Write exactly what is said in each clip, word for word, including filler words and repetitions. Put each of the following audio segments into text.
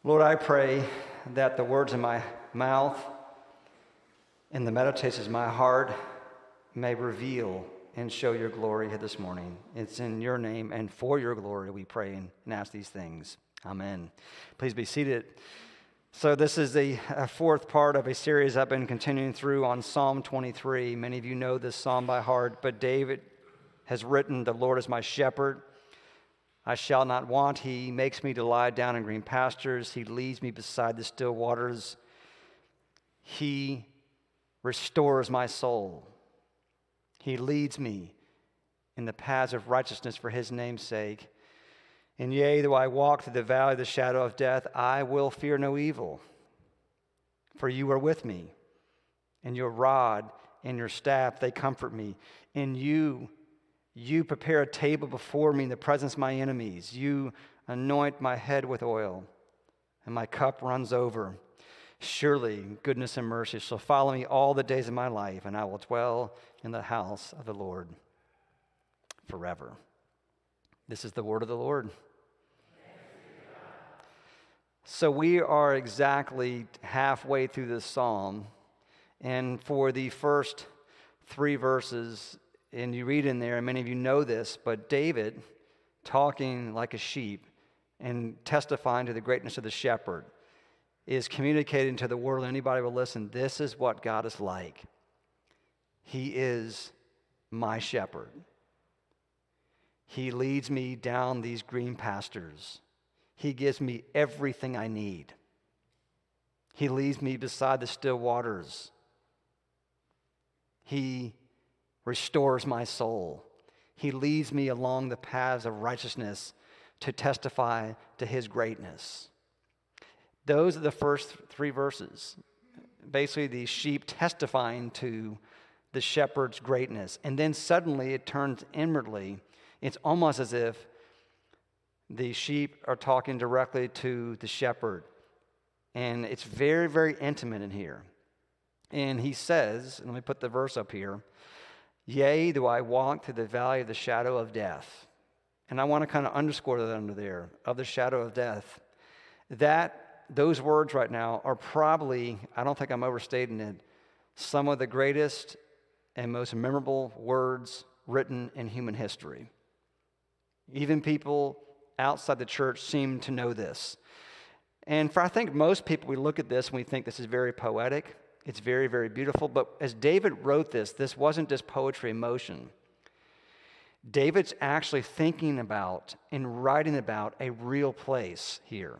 Lord, I pray that the words of my mouth and the meditations of my heart may reveal and show your glory here this morning. It's in your name and for your glory we pray and ask these things. Amen. Please be seated. So this is the uh, fourth part of a series I've been continuing through on Psalm twenty-three. Many of you know this psalm by heart, but David has written, "The Lord is my shepherd. I shall not want. He makes me to lie down in green pastures. He leads me beside the still waters. He restores my soul. He leads me in the paths of righteousness for his name's sake. And yea, though I walk through the valley of the shadow of death, I will fear no evil. For you are with me, and your rod and your staff, they comfort me. And you, you prepare a table before me in the presence of my enemies. You anoint my head with oil, and my cup runs over. Surely goodness and mercy shall follow me all the days of my life, and I will dwell in the house of the Lord forever." This is the word of the Lord. So we are exactly halfway through this psalm, and for the first three verses, and you read in there, and many of you know this, but David, talking like a sheep and testifying to the greatness of the shepherd, is communicating to the world, anybody will listen, this is what God is like. He is my shepherd. He leads me down these green pastures. He gives me everything I need. He leads me beside the still waters. He restores my soul. He leads me along the paths of righteousness to testify to his greatness. Those are the first three verses. Basically, the sheep testifying to the shepherd's greatness. And then suddenly it turns inwardly. It's almost as if the sheep are talking directly to the shepherd. And it's very, very intimate in here. And he says, and let me put the verse up here, "Yea, though I walk through the valley of the shadow of death." And I want to kind of underscore that under there, of the shadow of death. That, those words right now are probably, I don't think I'm overstating it, some of the greatest and most memorable words written in human history. Even people outside the church seem to know this. And for I think most people, we look at this and we think this is very poetic. It's very, very beautiful. But as David wrote this, this wasn't just poetry in motion. David's actually thinking about and writing about a real place here.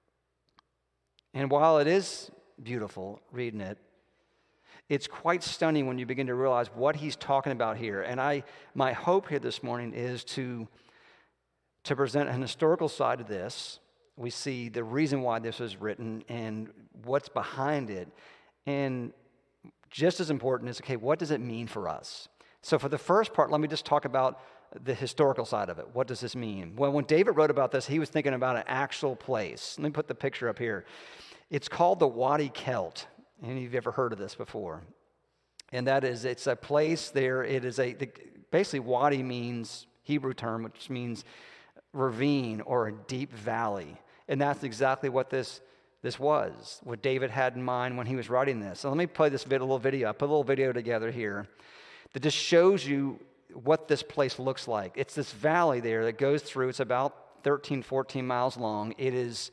And while it is beautiful reading it, it's quite stunning when you begin to realize what he's talking about here. And I, my hope here this morning is to To present an historical side of this. We see the reason why this was written and what's behind it. And just as important is, okay, what does it mean for us? So for the first part, let me just talk about the historical side of it. What does this mean? Well, when David wrote about this, he was thinking about an actual place. Let me put the picture up here. It's called the Wadi Kelt. Any of you have ever heard of this before? And that is, it's a place there. It is a, the, basically Wadi means, Hebrew term, which means ravine or a deep valley. And that's exactly what this this was, what David had in mind when he was writing this. So let me play this vid, a little video. I put a little video together here that just shows you what this place looks like. It's this valley there that goes through. It's about thirteen, fourteen miles long. It is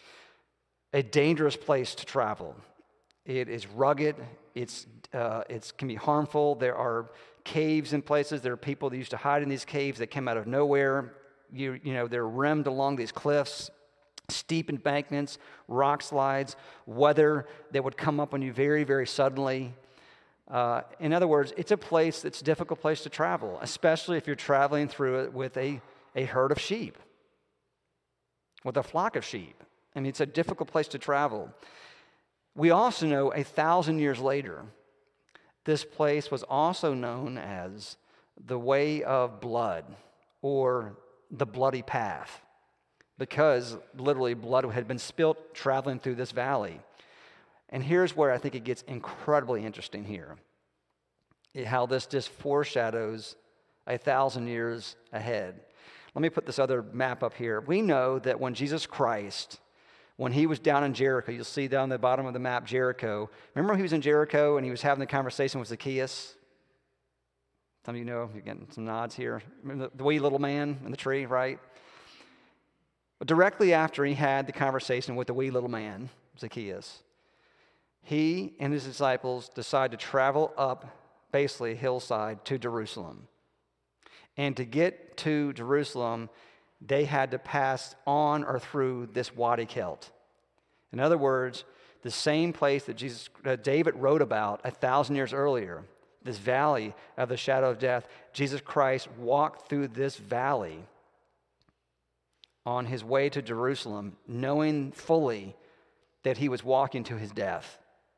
a dangerous place to travel. It is rugged. It's uh, it can be harmful. There are caves in places. There are people that used to hide in these caves that came out of nowhere. You, you know, they're rimmed along these cliffs, steep embankments, rock slides, weather that would come up on you very, very suddenly. Uh, in other words, it's a place that's a difficult place to travel, especially if you're traveling through it with a, a herd of sheep, with a flock of sheep. I mean, it's a difficult place to travel. We also know a thousand years later, this place was also known as the Way of Blood, or the bloody path, because literally blood had been spilt traveling through this valley. And here's where I think it gets incredibly interesting here, how this just foreshadows a thousand years ahead. Let me put this other map up here. We know that when Jesus Christ When he was down in Jericho, you'll see down the bottom of the map, Jericho. Remember when he was in Jericho and he was having the conversation with Zacchaeus? Some of you know, you're getting some nods here. Remember the, the wee little man in the tree, right? But directly after he had the conversation with the wee little man, Zacchaeus, he and his disciples decide to travel up, basically a hillside, to Jerusalem. And to get to Jerusalem, they had to pass on or through this Wadi Kelt. In other words, the same place that Jesus, uh, David wrote about a thousand years earlier, this valley of the shadow of death, Jesus Christ walked through this valley on his way to Jerusalem, knowing fully that he was walking to his death.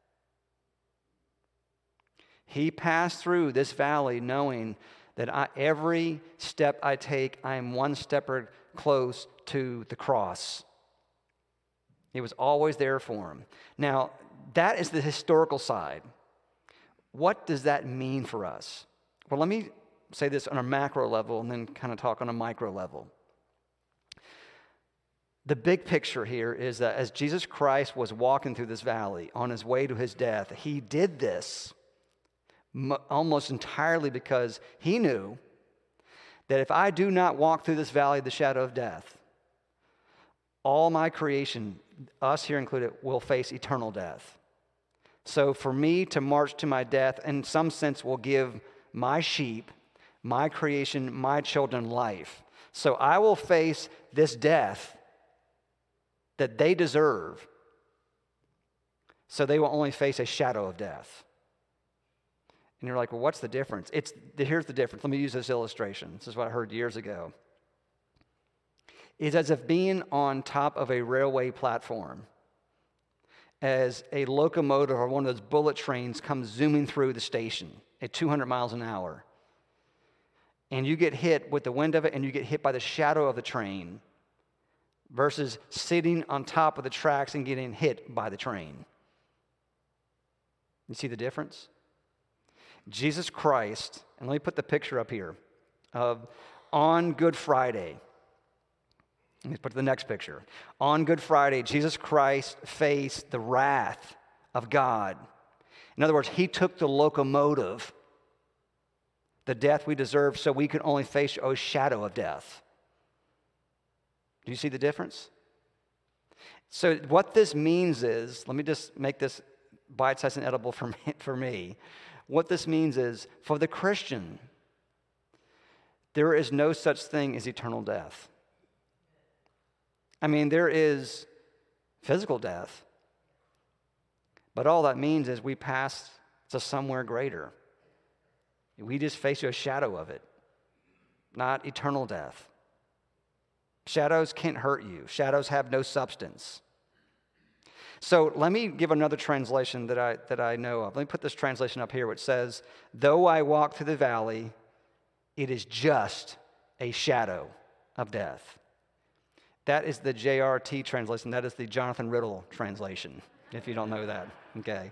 He passed through this valley knowing that I, every step I take, I am one step close to the cross. It was always there for him. Now, that is the historical side. What does that mean for us? Well, let me say this on a macro level and then kind of talk on a micro level. The big picture here is that as Jesus Christ was walking through this valley on his way to his death, he did this almost entirely because he knew that if I do not walk through this valley of the shadow of death, all my creation, us here included, will face eternal death. So for me to march to my death, in some sense, will give my sheep, my creation, my children life. So I will face this death that they deserve, so they will only face a shadow of death. And you're like, well, what's the difference? It's here's the difference. Let me use this illustration. This is what I heard years ago. It's as if being on top of a railway platform as a locomotive or one of those bullet trains comes zooming through the station at two hundred miles an hour. And you get hit with the wind of it and you get hit by the shadow of the train versus sitting on top of the tracks and getting hit by the train. You see the difference? Jesus Christ, and let me put the picture up here, of on Good Friday. Let me put the next picture. On Good Friday, Jesus Christ faced the wrath of God. In other words, he took the locomotive, the death we deserve, so we could only face a shadow of death. Do you see the difference? So what this means is, let me just make this bite-sized and edible for me, for me. What this means is, for the Christian, there is no such thing as eternal death. I mean, there is physical death, but all that means is we pass to somewhere greater. We just face a shadow of it, not eternal death. Shadows can't hurt you. Shadows have no substance. So let me give another translation that I that I know of. Let me put this translation up here, which says, though I walk through the valley, it is just a shadow of death. That is the J R T translation. That is the Jonathan Riddle translation, if you don't know that. Okay.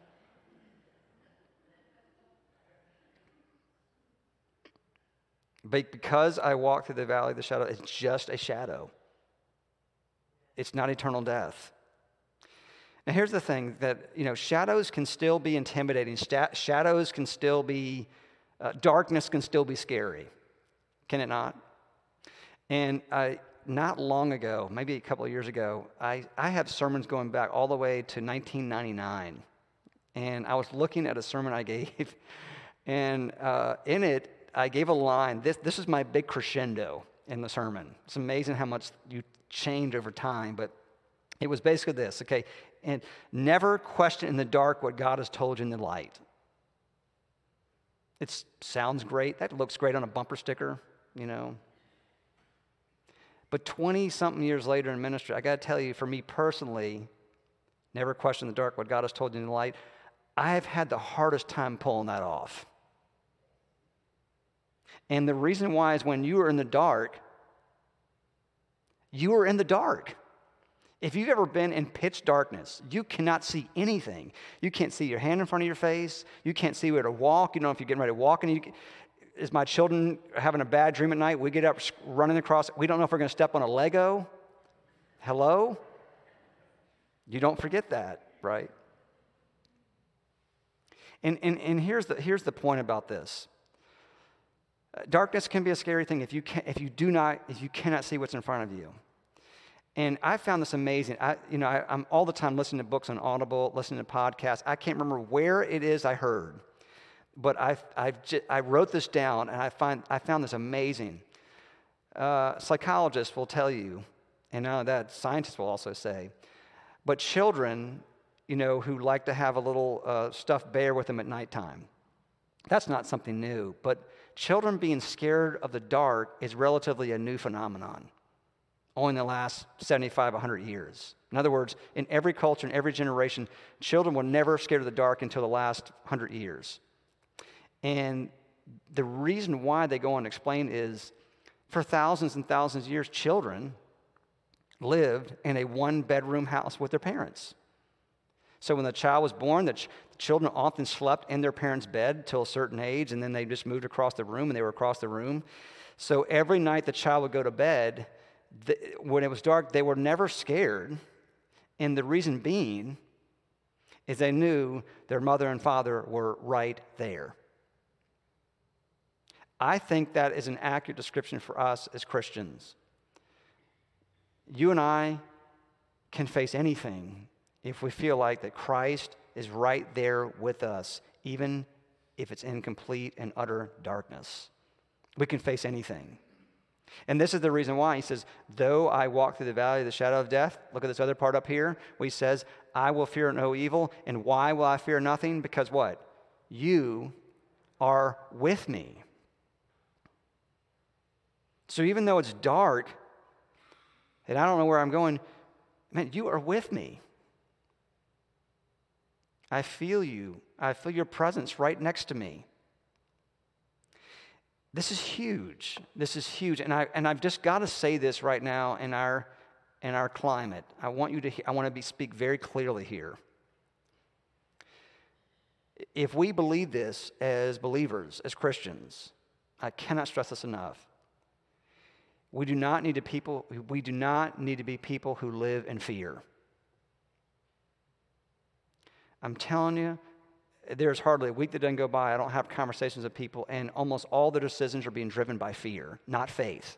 But because I walk through the valley of the shadow, it's just a shadow. It's not eternal death. Now, here's the thing that, you know, shadows can still be intimidating. Sta- shadows can still be, uh, darkness can still be scary. Can it not? And I, not long ago, maybe a couple of years ago, I, I have sermons going back all the way to nineteen ninety-nine. And I was looking at a sermon I gave, and uh, in it, I gave a line. This, this is my big crescendo in the sermon. It's amazing how much you change over time, but it was basically this, okay? And never question in the dark what God has told you in the light. It sounds great. That looks great on a bumper sticker, you know. But twenty-something years later in ministry, I got to tell you, for me personally, never question in the dark what God has told you in the light, I have had the hardest time pulling that off. And the reason why is when you are in the dark, you are in the dark. If you've ever been in pitch darkness, you cannot see anything. You can't see your hand in front of your face. You can't see where to walk. You don't know if you're getting ready to walk. And you, as my children are having a bad dream at night, we get up running across. We don't know if we're going to step on a Lego. Hello? You don't forget that, right? And, and, and here's, the, here's the point about this. Darkness can be a scary thing if you, can, if you do not, if you cannot see what's in front of you. And I found this amazing. I, you know, I, I'm all the time listening to books on Audible, listening to podcasts. I can't remember where it is I heard, but I've, I've j- I wrote this down, and I find I found this amazing. Uh, psychologists will tell you, and now that scientists will also say, but children, you know, who like to have a little uh, stuffed bear with them at nighttime, that's not something new. But children being scared of the dark is relatively a new phenomenon, only in the last seventy-five, one hundred years. In other words, in every culture, in every generation, children were never scared of the dark until the last one hundred years. And the reason why they go on to explain is, for thousands and thousands of years, children lived in a one-bedroom house with their parents. So when the child was born, the, ch- the children often slept in their parents' bed till a certain age, and then they just moved across the room, and they were across the room. So every night the child would go to bed, the, when it was dark, they were never scared. And the reason being is they knew their mother and father were right there. I think that is an accurate description for us as Christians. You and I can face anything if we feel like that Christ is right there with us, even if it's in complete and utter darkness. We can face anything. And this is the reason why he says, though I walk through the valley of the shadow of death, look at this other part up here, where he says, I will fear no evil. And why will I fear nothing? Because what? You are with me. So even though it's dark, and I don't know where I'm going, man, you are with me. I feel you. I feel your presence right next to me. This is huge. This is huge. And, I, and I've just got to say this right now in our, in our climate. I want you to, I want to be, speak very clearly here. If we believe this as believers, as Christians, I cannot stress this enough. We do not need to people, we do not need to be people who live in fear. I'm telling you, there's hardly a week that doesn't go by I don't have conversations with people, and almost all their decisions are being driven by fear, not faith.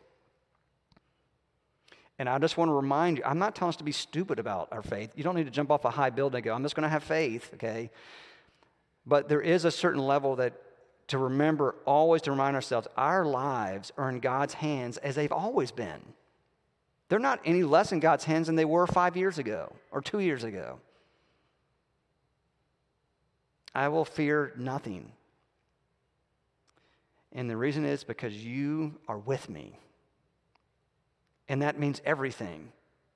And I just want to remind you, I'm not telling us to be stupid about our faith. You don't need to jump off a high building and go, I'm just going to have faith, okay? But there is a certain level that to remember, always to remind ourselves, our lives are in God's hands as they've always been. They're not any less in God's hands than they were five years ago or two years ago. I will fear nothing. And the reason is because you are with me. And that means everything.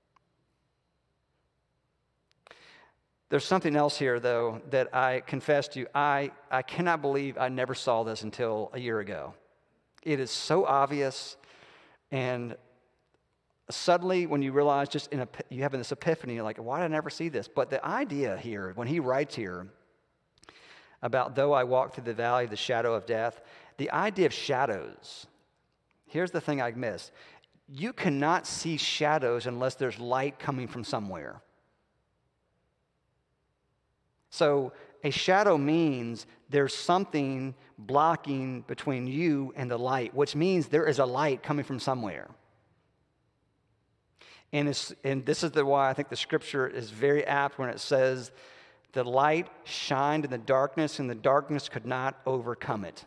There's something else here, though, that I confess to you. I, I cannot believe I never saw this until a year ago. It is so obvious, and suddenly when you realize just in a, you have this epiphany, you're like, why did I never see this? But the idea here, when he writes here about though I walk through the valley of the shadow of death, the idea of shadows, here's the thing I missed. You cannot see shadows unless there's light coming from somewhere. So a shadow means there's something blocking between you and the light, which means there is a light coming from somewhere. And, it's, and this is the why I think the scripture is very apt when it says, the light shined in the darkness, and the darkness could not overcome it.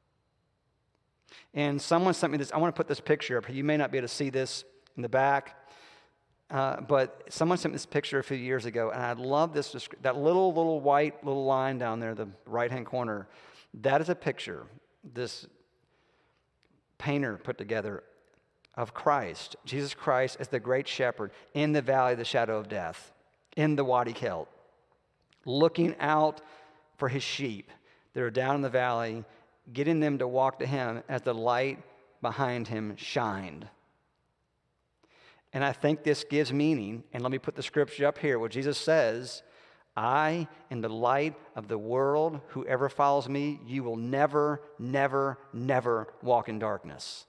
And someone sent me this. I want to put this picture up. You may not be able to see this in the back. Uh, but someone sent me this picture a few years ago, and I love this, that little, little white little line down there, the right-hand corner. That is a picture this painter put together of Christ, Jesus Christ as the great shepherd in the valley of the shadow of death, in the Wadi Kelt, looking out for his sheep that are down in the valley, getting them to walk to him as the light behind him shined. And I think this gives meaning, and let me put the scripture up here where Jesus says, I am the light of the world. Whoever follows me, you will never, never, never walk in darkness.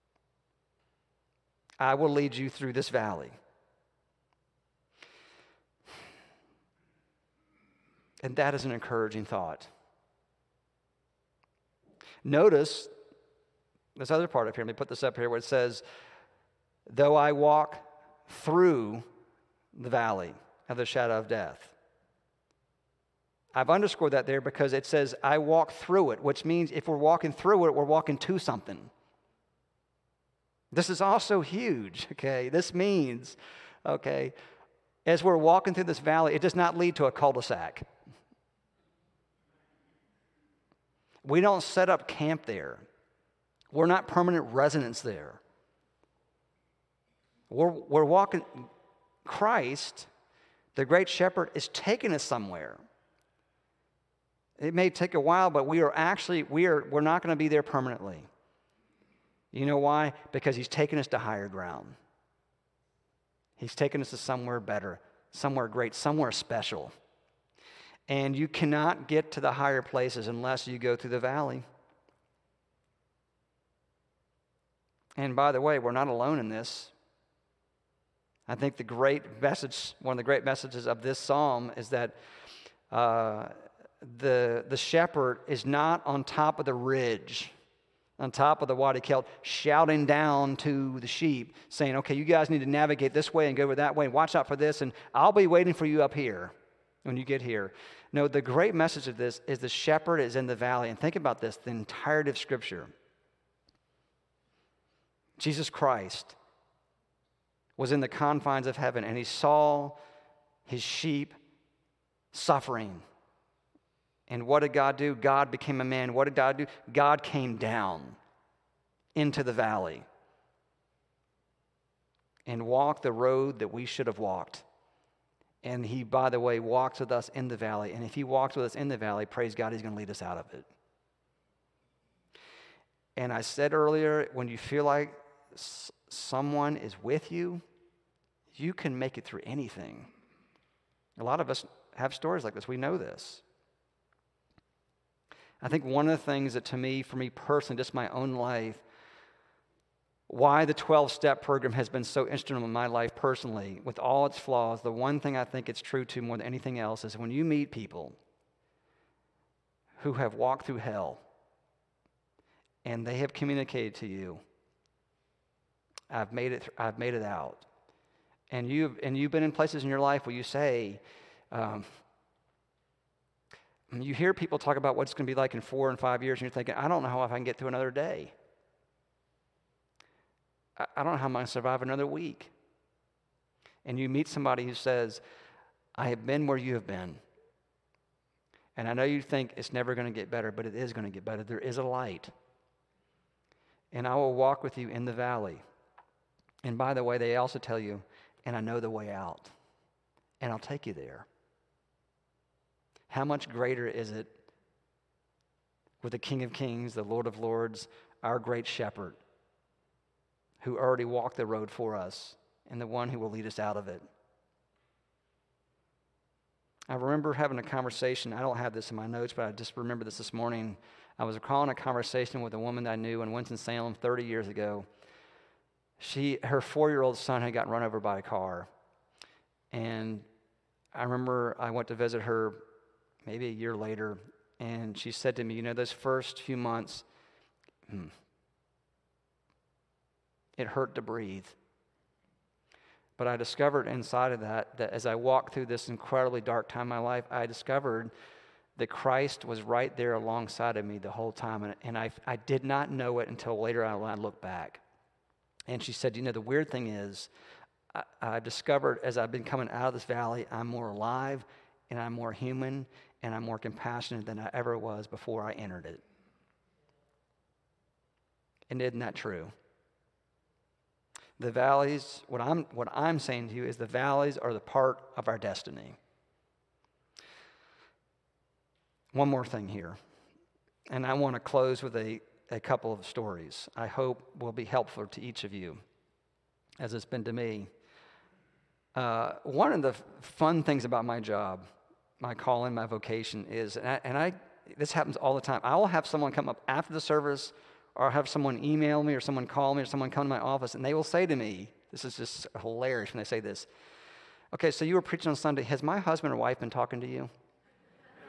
I will lead you through this valley. And that is an encouraging thought. Notice this other part up here. Let me put this up here where it says, though I walk through the valley of the shadow of death. I've underscored that there because it says, I walk through it, which means if we're walking through it, we're walking to something. This is also huge, okay? This means, okay, as we're walking through this valley, it does not lead to a cul-de-sac. We don't set up camp there. We're not permanent residents there. We're, we're walking, Christ, the great shepherd, is taking us somewhere. It may take a while, but we are actually, we are, we're not going to be there permanently. You know why? Because he's taken us to higher ground. He's taken us to somewhere better, somewhere great, somewhere special. And you cannot get to the higher places unless you go through the valley. And by the way, we're not alone in this. I think the great message, one of the great messages of this psalm is that uh, the, the shepherd is not on top of the ridge, on top of the Wadi Kelt, shouting down to the sheep, saying, okay, you guys need to navigate this way and go that way, and watch out for this, and I'll be waiting for you up here when you get here. No, the great message of this is the shepherd is in the valley. And think about this, the entirety of Scripture. Jesus Christ was in the confines of heaven, and he saw his sheep suffering. And what did God do? God became a man. What did God do? God came down into the valley and walked the road that we should have walked. And he, by the way, walks with us in the valley. And if he walks with us in the valley, praise God, he's going to lead us out of it. And I said earlier, when you feel like s- someone is with you, you can make it through anything. A lot of us have stories like this. We know this. I think one of the things that to me, for me personally, just my own life, why the twelve-step program has been so instrumental in my life personally, with all its flaws, the one thing I think it's true to more than anything else is when you meet people who have walked through hell and they have communicated to you, I've made it, I've made it out. And you've, and you've been in places in your life where you say, um, you hear people talk about what it's going to be like in four and five years, and you're thinking, I don't know how I can get through another day. I, I don't know how I'm going to survive another week. And you meet somebody who says, I have been where you have been. And I know you think it's never going to get better, but it is going to get better. There is a light. And I will walk with you in the valley. And by the way, they also tell you, and I know the way out. And I'll take you there. How much greater is it with the King of Kings, the Lord of Lords, our great shepherd, who already walked the road for us, and the one who will lead us out of it. I remember having a conversation. I don't have this in my notes, but I just remember this this morning. I was recalling a conversation with a woman that I knew in Winston-Salem thirty years ago. She, her four-year-old son had gotten run over by a car. And I remember I went to visit her maybe a year later, and she said to me, you know, those first few months, hmm, it hurt to breathe. But I discovered inside of that, that as I walked through this incredibly dark time in my life, I discovered that Christ was right there alongside of me the whole time. And, and I, I did not know it until later on when I looked back. And she said, you know, the weird thing is, I, I discovered as I've been coming out of this valley, I'm more alive, and I'm more human, and I'm more compassionate than I ever was before I entered it. And isn't that true? The valleys, what I'm, what I'm saying to you is the valleys are the part of our destiny. One more thing here, and I want to close with a, a couple of stories I hope will be helpful to each of you, as it's been to me. Uh, one of the fun things about my job, my calling, my vocation is, and I, and I, this happens all the time, I will have someone come up after the service, or I'll have someone email me, or someone call me, or someone come to my office, and they will say to me, this is just hilarious when they say this, okay, so you were preaching on Sunday, has my husband or wife been talking to you?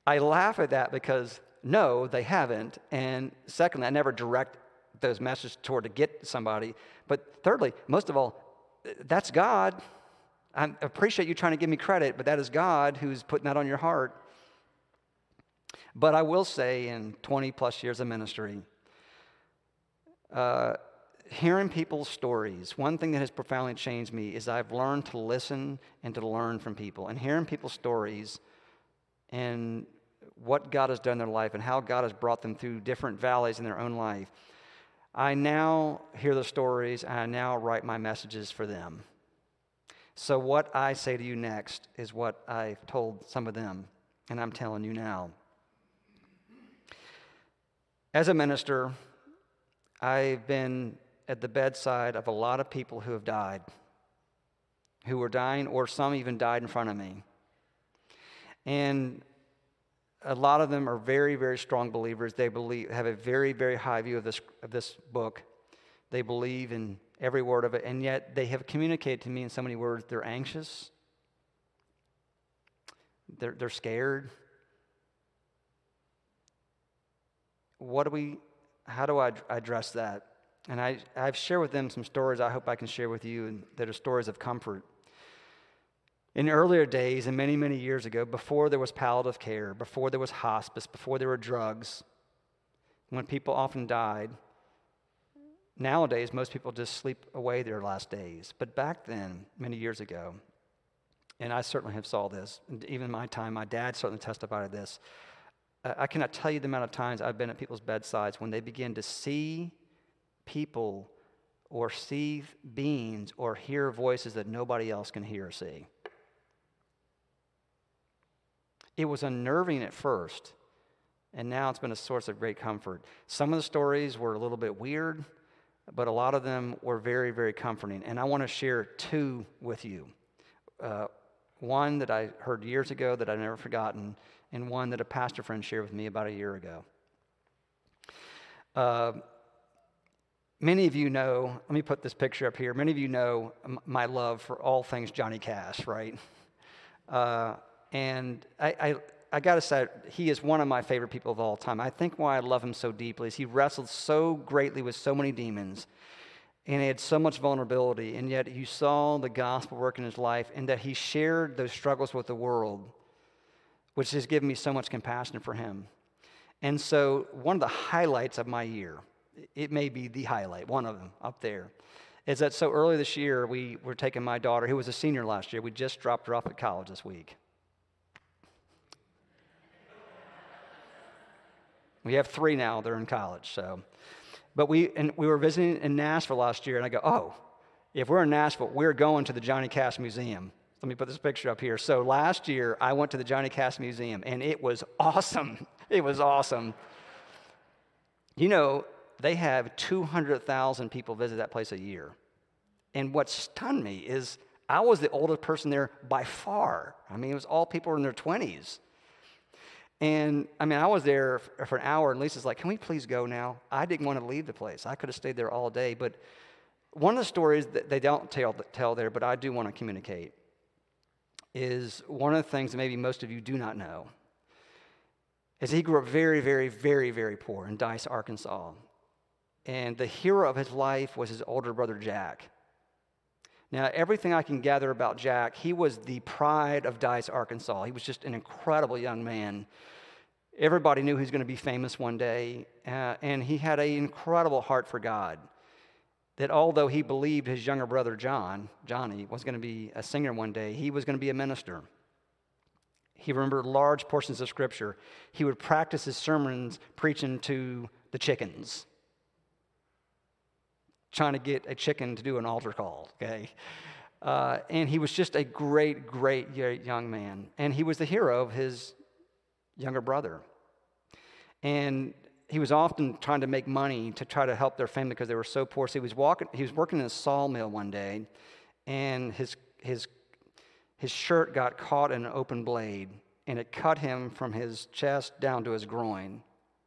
I laugh at that because, no, they haven't. And secondly, I never direct those messages toward to get somebody. But thirdly, most of all, that's God. I appreciate you trying to give me credit, but that is God who's putting that on your heart. But I will say, in twenty plus years of ministry, uh, hearing people's stories, one thing that has profoundly changed me is I've learned to listen and to learn from people. And hearing people's stories and what God has done in their life and how God has brought them through different valleys in their own life, I now hear the stories and I now write my messages for them. So what I say to you next is what I've told some of them, and I'm telling you now. As a minister, I've been at the bedside of a lot of people who have died, who were dying, or some even died in front of me. And a lot of them are very, very strong believers. They believe, have a very, very high view of this, of this book. They believe in every word of it, and yet they have communicated to me in so many words. They're anxious. They're, they're scared. What do we, how do I address that? And I, I've shared with them some stories I hope I can share with you that are stories of comfort. In earlier days, and many, many years ago, before there was palliative care, before there was hospice, before there were drugs, when people often died, nowadays most people just sleep away their last days. But back then, many years ago, and I certainly have saw this, and even in my time, my dad certainly testified to this, I cannot tell you the amount of times I've been at people's bedsides when they begin to see people or see beings or hear voices that nobody else can hear or see. It was unnerving at first, and now it's been a source of great comfort. Some of the stories were a little bit weird, but a lot of them were very, very comforting. And I want to share two with you. Uh, one that I heard years ago that I've never forgotten, and one that a pastor friend shared with me about a year ago. Uh, many of you know, let me put this picture up here. Many of you know m- my love for all things Johnny Cash, right? Uh, and I, I, I got to say, he is one of my favorite people of all time. I think why I love him so deeply is he wrestled so greatly with so many demons, and he had so much vulnerability, and yet you saw the gospel work in his life, and that he shared those struggles with the world, which has given me so much compassion for him. And so one of the highlights of my year, it may be the highlight, one of them up there, is that so early this year, we were taking my daughter, who was a senior last year. We just dropped her off at college this week. We have three now, they're in college, so. But we, and we were visiting in Nashville last year, and I go, oh, if we're in Nashville, we're going to the Johnny Cash Museum. Let me put this picture up here. So last year, I went to the Johnny Cash Museum, and it was awesome. It was awesome. You know, they have two hundred thousand people visit that place a year. And what stunned me is I was the oldest person there by far. I mean, it was all people in their twenties. And, I mean, I was there for an hour, and Lisa's like, can we please go now? I didn't want to leave the place. I could have stayed there all day. But one of the stories that they don't tell, tell there, but I do want to communicate, is one of the things that maybe most of you do not know, is he grew up very, very, very, very poor in Dice, Arkansas. And the hero of his life was his older brother, Jack. Now, everything I can gather about Jack, he was the pride of Dice, Arkansas. He was just an incredible young man. Everybody knew he was going to be famous one day, uh, and he had an incredible heart for God. That although he believed his younger brother, John, Johnny, was going to be a singer one day, he was going to be a minister. He remembered large portions of Scripture. He would practice his sermons preaching to the chickens, trying to get a chicken to do an altar call, okay? Uh, and he was just a great, great young man. And he was the hero of his younger brother. And he was often trying to make money to try to help their family because they were so poor. So he was walking, he was working in a sawmill one day, and his his his shirt got caught in an open blade, and it cut him from his chest down to his groin.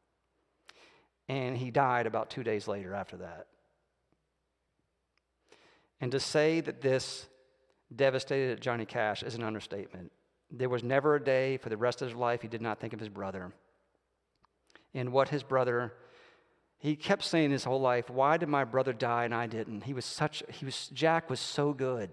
And he died about two days later after that. And to say that this devastated Johnny Cash is an understatement. There was never a day for the rest of his life he did not think of his brother. And what his brother, he kept saying his whole life, why did my brother die and I didn't? He was such, he was, Jack was so good.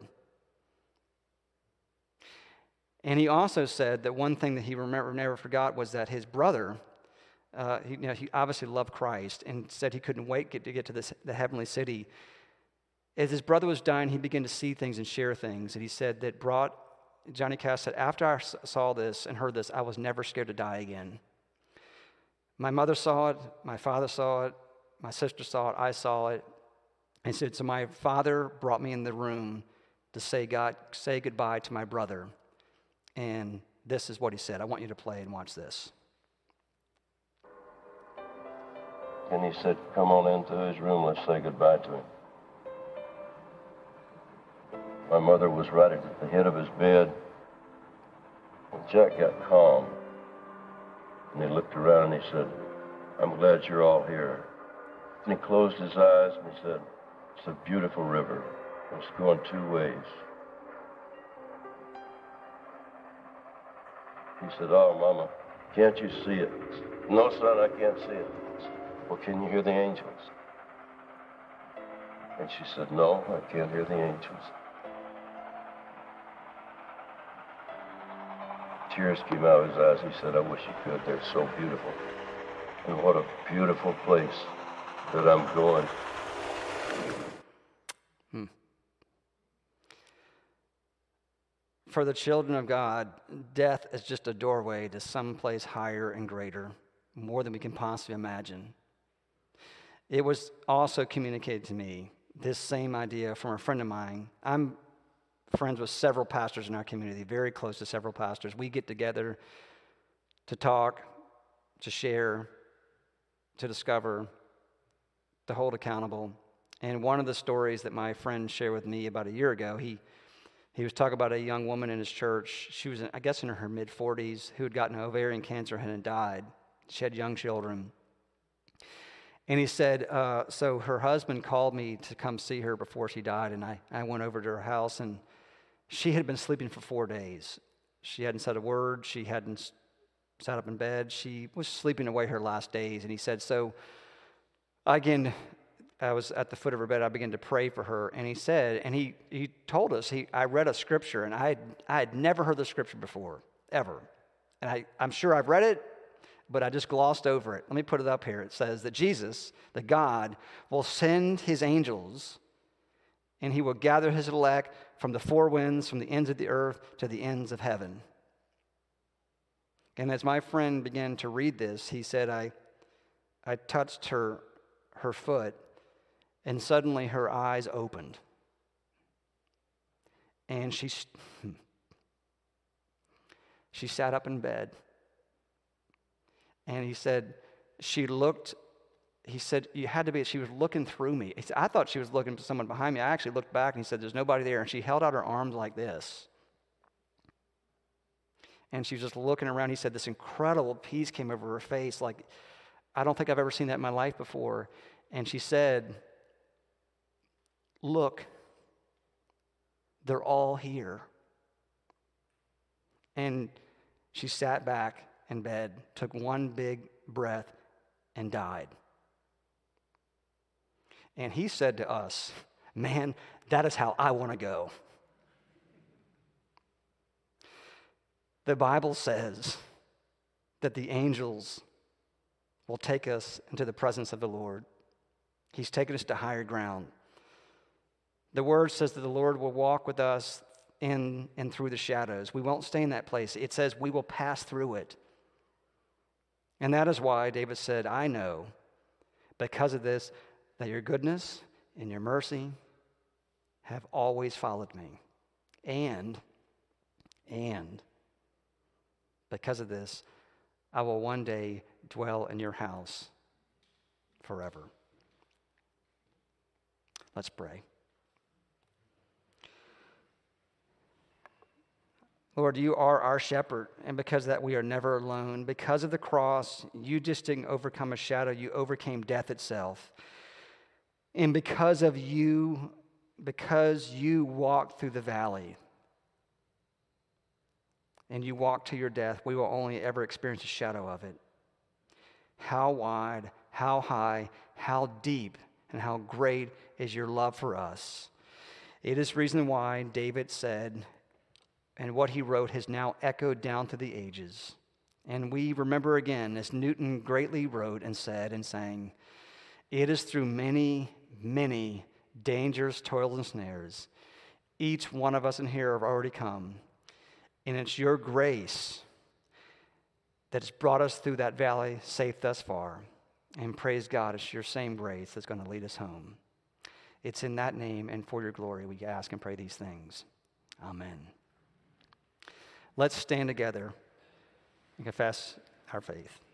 And he also said that one thing that he remember, never forgot was that his brother, uh, he, you know, he obviously loved Christ and said he couldn't wait get, to get to this, the heavenly city. As his brother was dying, he began to see things and share things. And he said that brought, Johnny Cass said, after I saw this and heard this, I was never scared to die again. My mother saw it, my father saw it, my sister saw it, I saw it. And he said, so my father brought me in the room to say God, say goodbye to my brother. And this is what he said. I want you to play and watch this. And he said, come on into his room, let's say goodbye to him. My mother was right at the head of his bed. And Jack got calm. And he looked around and he said, I'm glad you're all here. And he closed his eyes and he said, it's a beautiful river. It's going two ways. He said, oh, Mama, can't you see it? No, son, I can't see it. Well, can you hear the angels? And she said, no, I can't hear the angels. Tears came out of his eyes. He said, I wish you could. They're so beautiful. And what a beautiful place that I'm going. Hmm. For the children of God, death is just a doorway to some place higher and greater, more than we can possibly imagine. It was also communicated to me, this same idea from a friend of mine. I'm friends with several pastors in our community, very close to several pastors. We get together to talk, to share, to discover, to hold accountable. And one of the stories that my friend shared with me about a year ago, he he was talking about a young woman in his church. She was, I guess, in her mid-forties, who had gotten ovarian cancer and had died. She had young children. And he said, uh, so her husband called me to come see her before she died, and I, I went over to her house, and she had been sleeping for four days. She hadn't said a word. She hadn't sat up in bed. She was sleeping away her last days. And he said, so again, I was at the foot of her bed. I began to pray for her. And he said, and he he told us, he I read a scripture, and I had, I had never heard the scripture before, ever. And I, I'm sure I've read it, but I just glossed over it. Let me put it up here. It says that Jesus, the God, will send his angels, and he will gather his elect from the four winds, from the ends of the earth to the ends of heaven. And as my friend began to read this, he said, I I touched her her foot, and suddenly her eyes opened. And she, she sat up in bed. And he said, she looked, he said, you had to be, she was looking through me. He said, I thought she was looking for someone behind me. I actually looked back, and he said, there's nobody there. And she held out her arms like this. And she was just looking around. He said, this incredible peace came over her face, like, I don't think I've ever seen that in my life before. And she said, look, they're all here. And she sat back in bed, took one big breath, and died. And he said to us, man, that is how I want to go. The Bible says that the angels will take us into the presence of the Lord. He's taken us to higher ground. The word says that the Lord will walk with us in and through the shadows. We won't stay in that place. It says we will pass through it. And that is why David said, I know, because of this, that your goodness and your mercy have always followed me. And, and, because of this, I will one day dwell in your house forever. Let's pray. Lord, you are our shepherd, and because of that, we are never alone. Because of the cross, you just didn't overcome a shadow. You overcame death itself. And because of you, because you walked through the valley, and you walk to your death, we will only ever experience a shadow of it. How wide, how high, how deep, and how great is your love for us. It is reason why David said, and what he wrote has now echoed down through the ages. And we remember again, as Newton greatly wrote and said and sang, it is through many, many dangers, toils, and snares. Each one of us in here have already come. And it's your grace that has brought us through that valley safe thus far. And praise God, it's your same grace that's going to lead us home. It's in that name and for your glory we ask and pray these things. Amen. Let's stand together and confess our faith.